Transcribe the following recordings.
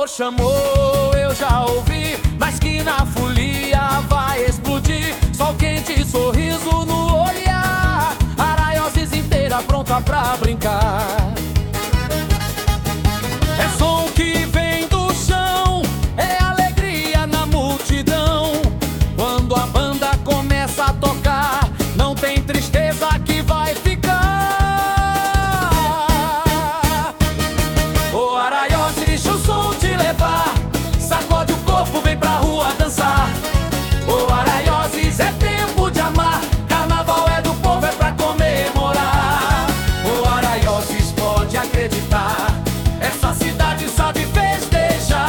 amor chamou, eu já ouvi, mas que na folia vai explodir. Sol quente, sorriso no olhar, Araioses inteira pronta pra brincar. É som que vem do chão, é alegria na multidão. Quando a banda começa a tocar, não tem tristeza que vai ficar. Ô Araioses, deixa o som te levar, sacode o corpo, vem pra rua dançar. Ô Araioses, é tempo de amar, carnaval é do povo, é pra comemorar. Ô Araioses, pode acreditar, essa cidade sabe festejar.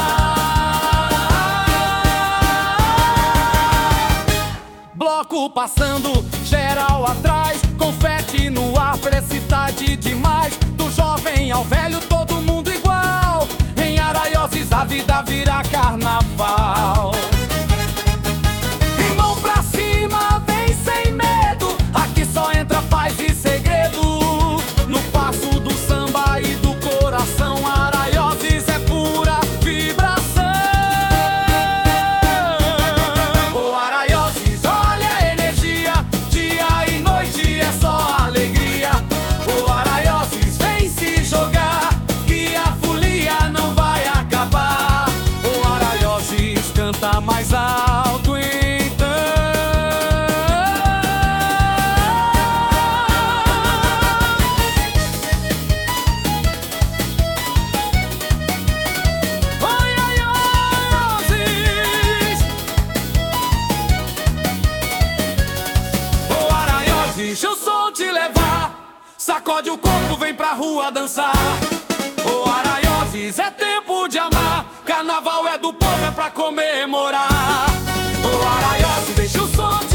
Bloco passando, geral atrás, confete no ar, felicidade demais. Do jovem ao velho, todo mundo igual. Em Araioses a vida vira carnaval. E mão pra cima, vem sem medo, aqui só entra paz e segredo. No passo do samba e do coração, Araioses é pura vibração. Ô Araioses, olha a energia, dia e noite é só alegria. Ô Araioses, vem se jogar, que a folia não vai acabar. Ô Araioses, canta mais alto então. Oi, Araioses! Ô Araioses, deixa o som te levar, sacode o corpo, vem pra rua dançar. Ô Araioses, é tempo de amar, carnaval é do povo, é pra comemorar. Ô Araioses, deixa o som te